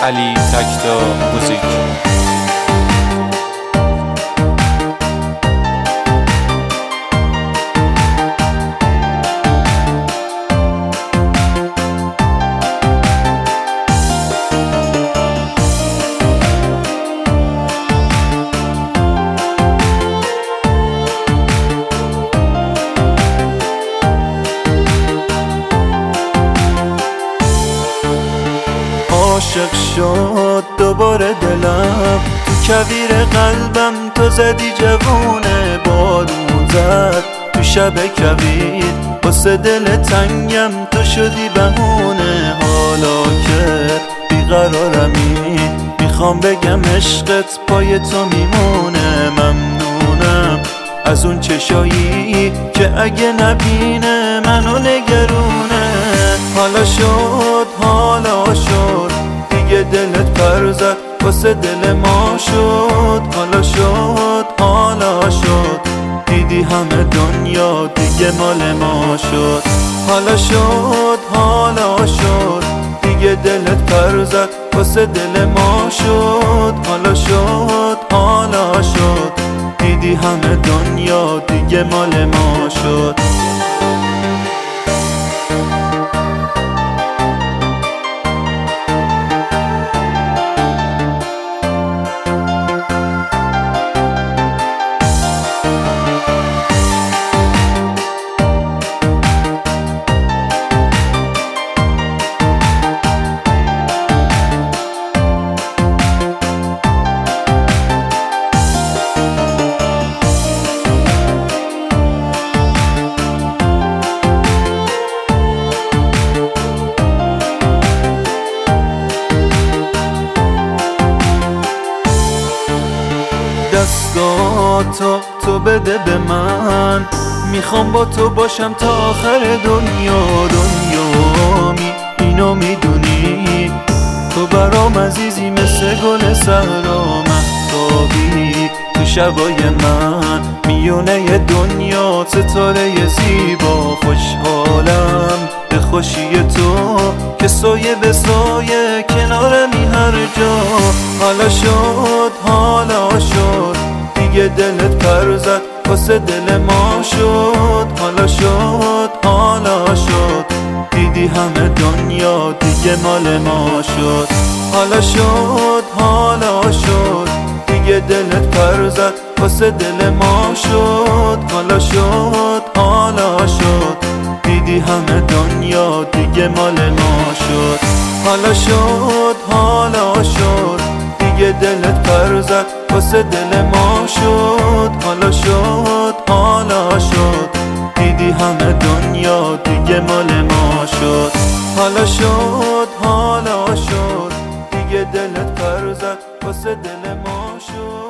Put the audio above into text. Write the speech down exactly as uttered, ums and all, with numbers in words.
علی تکتا موزیک. عاشق شد دوباره دلم، تو کویر قلبم تو زدی جوونه. بارون زد تو شب کویر، واسه دل تنگم تو شدی بهونه. حالا که بیقرارمی میخوام بگم عشقت پای تو میمونه. ممنونم از اون چشایی که اگه نبینه منو نگرونه. حالا شد حالا شد دیگه دلت پر زد واسه دل ما شد. حالا شد حالا شد دیدی همه دنیا دیگه مال ما شد. حالا شد حالا شد دیگه دلت پر زد واسه دل ما شد. حالا شد حالا شد دیدی همه دنیا دیگه مال ما شد. دستاتو تو بده به من، میخوام با تو باشم تا آخر دنیا. دنیا می اینو میدونی تو برام عزیزی مثل گل صحرا. مهتابی تو شبای من میونه دنیا، ستاره زیبا. خوشحالم به خوشی تو که سایه به سایه کنارمی هر جا. حالا شد حالا شد دیگه دلت پر زد واسه دل ما شد. حالا شد حالا شد دیدی همه دنیا دیگه مال ما شد. حالا شد حالا شد دیگه دلت پر زد واسه دل ما شد. حالا شد حالا شد دیدی همه دنیا دیگه مال ما شد. حالا شد حالا شد دیگه دلت پر زد واسه دل ما شد. حالا شد حالا شد دیدی همه دنیا دیگه مال ما شد. حالا شد حالا شد دیگه دلت پر زد واسه دل ما شد.